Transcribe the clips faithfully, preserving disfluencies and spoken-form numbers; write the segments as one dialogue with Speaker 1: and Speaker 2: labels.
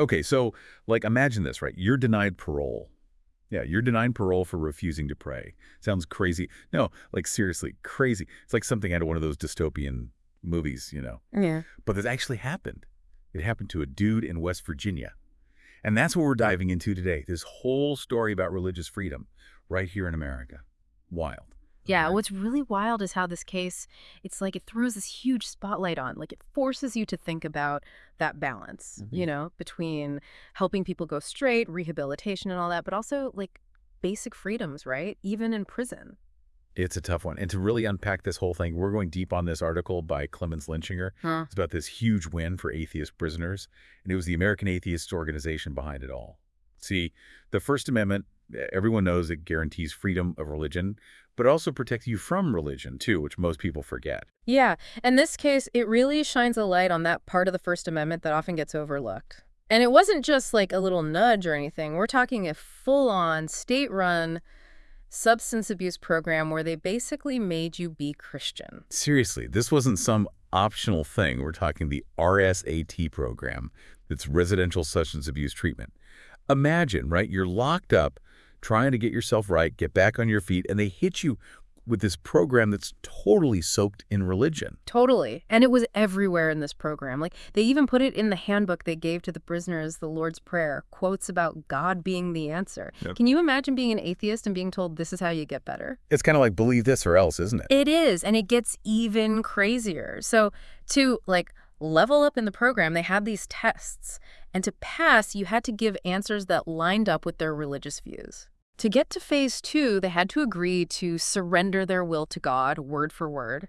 Speaker 1: Okay, so, like, imagine this, right? You're denied parole. Yeah, you're denied parole for refusing to pray. Sounds crazy. No, like, seriously, crazy. It's like something out of one of those dystopian movies, you know?
Speaker 2: Yeah.
Speaker 1: But this actually happened. It happened to a dude in West Virginia. And that's what we're diving into today, this whole story about religious freedom right here in America. Wild.
Speaker 2: Yeah,
Speaker 1: Okay?
Speaker 2: what's really wild is how this case, it's like it throws this huge spotlight on, like it forces you to think about that balance, you
Speaker 1: Mhm.
Speaker 2: know, between helping people go straight, rehabilitation and all that, but also like basic freedoms, right? Even in prison.
Speaker 1: It's a tough one. And to really unpack this whole thing, we're going deep on this article by Clemens Lynchinger.
Speaker 2: Huh.
Speaker 1: It's about this huge win for atheist prisoners, and it was the American Atheists Organization behind it all. See, the First Amendment, eh, everyone knows it guarantees freedom of religion, but it also protects you from religion, too, which most people forget.
Speaker 2: Yeah, in this case, it really shines a light on that part of the First Amendment that often gets overlooked. And it wasn't just like a little nudge or anything. We're talking a full-on, state-run substance abuse program where they basically made you be Christian.
Speaker 1: Seriously, this wasn't some optional thing. We're talking the R S A T program. That's residential substance abuse treatment. Imagine, right? You're locked up trying to get yourself right, get back on your feet, and they hit you with this program that's totally soaked in religion.
Speaker 2: Totally. And it was everywhere in this program. Like, they even put it in the handbook they gave to the prisoners, the Lord's Prayer, quotes about God being the answer.
Speaker 1: Yep.
Speaker 2: Can you imagine being an atheist and being told this is how you get better?
Speaker 1: It's kind of like believe this or else, isn't it?
Speaker 2: It is, and it gets even crazier. So to, like, level up in the program, they had these tests. And to pass, you had to give answers that lined up with their religious views. To get to phase two, they had to agree to surrender their will to God, word for word.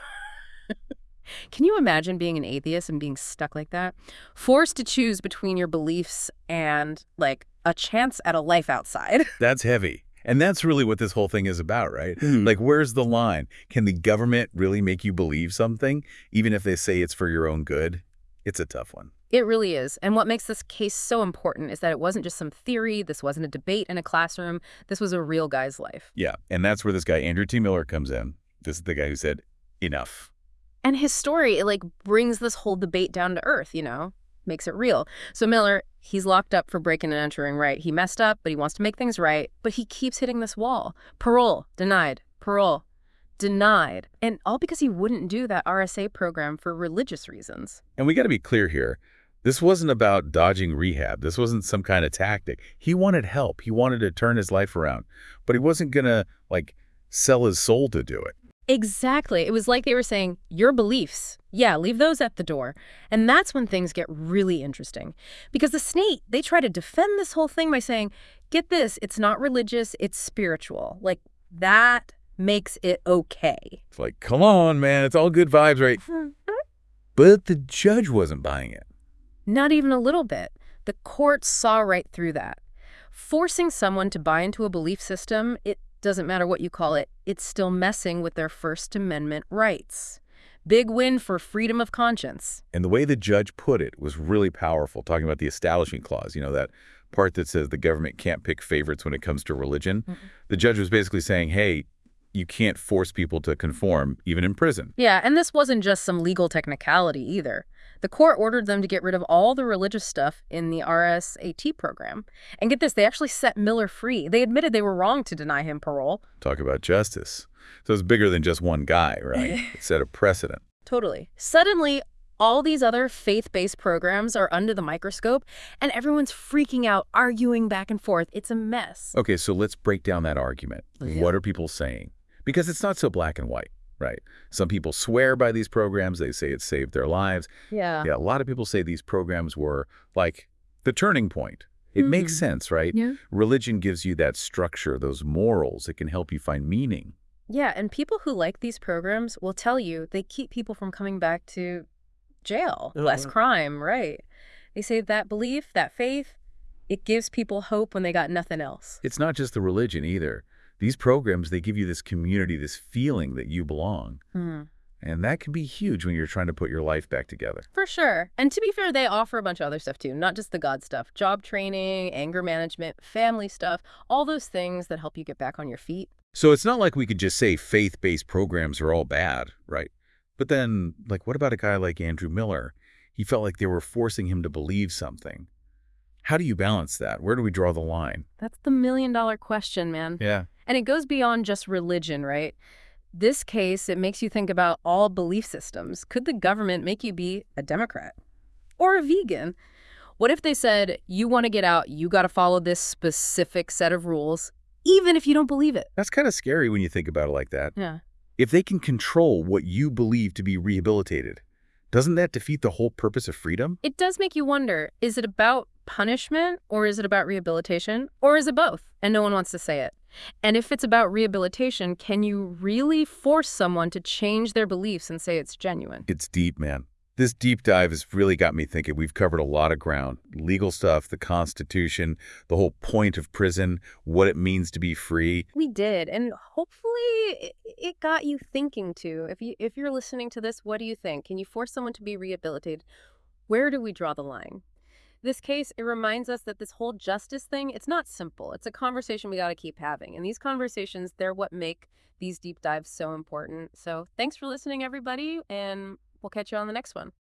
Speaker 2: Can you imagine being an atheist and being stuck like that? Forced to choose between your beliefs and, like, a chance at a life outside.
Speaker 1: That's heavy. And that's really what this whole thing is about, right?
Speaker 2: Hmm.
Speaker 1: Like, where's the line? Can the government really make you believe something, even if they say it's for your own good? It's a tough one.
Speaker 2: It really is. And what makes this case so important is that it wasn't just some theory. This wasn't a debate in a classroom. This was a real guy's life.
Speaker 1: Yeah, and that's where this guy, Andrew T. Miller, comes in. This is the guy who said, enough.
Speaker 2: And his story, it like brings this whole debate down to earth, you know, makes it real. So Miller, he's locked up for breaking and entering, right? He messed up, but he wants to make things right. But he keeps hitting this wall. Parole, denied. Parole, denied. And all because he wouldn't do that R S A program for religious reasons.
Speaker 1: And we got to be clear here. This wasn't about dodging rehab. This wasn't some kind of tactic. He wanted help. He wanted to turn his life around. But he wasn't going to, like, sell his soul to do it.
Speaker 2: Exactly. It was like they were saying, your beliefs, yeah, leave those at the door. And that's when things get really interesting. Because the state, they try to defend this whole thing by saying, get this, it's not religious, it's spiritual. Like, that makes it okay.
Speaker 1: It's like, come on, man. It's all good vibes, right? But the judge wasn't buying it.
Speaker 2: Not even a little bit. The court saw right through that. Forcing someone to buy into a belief system, it doesn't matter what you call it, it's still messing with their First Amendment rights. Big win for freedom of conscience.
Speaker 1: And the way the judge put it was really powerful, talking about the Establishment Clause, you know, that part that says the government can't pick favorites when it comes to religion. Mm-mm. The judge was basically saying, hey, you can't force people to conform, even in prison.
Speaker 2: Yeah, and this wasn't just some legal technicality either. The court ordered them to get rid of all the religious stuff in the R S A T program. And get this, they actually set Miller free. They admitted they were wrong to deny him parole.
Speaker 1: Talk about justice. So it's bigger than just one guy, right? It set a precedent.
Speaker 2: Totally. Suddenly, all these other faith-based programs are under the microscope, and everyone's freaking out, arguing back and forth. It's a mess.
Speaker 1: Okay, so let's break down that argument.
Speaker 2: Yeah.
Speaker 1: What are people saying? Because it's not so black and white, right? Some people swear by these programs. They say it saved their lives.
Speaker 2: Yeah.
Speaker 1: Yeah, a lot of people say these programs were like the turning point. It
Speaker 2: Mm-hmm.
Speaker 1: makes sense, right?
Speaker 2: Yeah.
Speaker 1: Religion gives you that structure, those morals. It can help you find meaning.
Speaker 2: Yeah, and people who like these programs will tell you they keep people from coming back to jail,
Speaker 1: Oh,
Speaker 2: less
Speaker 1: wow.
Speaker 2: crime, right? They say that belief, that faith, it gives people hope when they got nothing else.
Speaker 1: It's not just the religion either. These programs, they give you this community, this feeling that you belong.
Speaker 2: Hmm.
Speaker 1: And that can be huge when you're trying to put your life back together.
Speaker 2: For sure. And to be fair, they offer a bunch of other stuff too, not just the God stuff. Job training, anger management, family stuff, all those things that help you get back on your feet.
Speaker 1: So it's not like we could just say faith-based programs are all bad, right? But then, like, what about a guy like Andrew Miller? He felt like they were forcing him to believe something. How do you balance that? Where do we draw the line?
Speaker 2: That's the million dollar question, man.
Speaker 1: Yeah.
Speaker 2: And it goes beyond just religion, right? This case, it makes you think about all belief systems. Could the government make you be a Democrat or a vegan? What if they said, you want to get out, you got to follow this specific set of rules, even if you don't believe it?
Speaker 1: That's kind of scary when you think about it like that.
Speaker 2: Yeah.
Speaker 1: If they can control what you believe to be rehabilitated, doesn't that defeat the whole purpose of freedom?
Speaker 2: It does make you wonder, is it about punishment or is it about rehabilitation or is it both? And no one wants to say it. And if it's about rehabilitation, can you really force someone to change their beliefs and say it's genuine?
Speaker 1: It's deep, man. This deep dive has really got me thinking. We've covered a lot of ground. Legal stuff, the Constitution, the whole point of prison, what it means to be free.
Speaker 2: We did, and hopefully it- it got you thinking too. If you if you're listening to this, what do you think? Can you force someone to be rehabilitated? Where do we draw the line? This case, it reminds us that this whole justice thing, it's not simple. It's a conversation we got to keep having. And these conversations, they're what make these deep dives so important. So thanks for listening, everybody, and we'll catch you on the next one.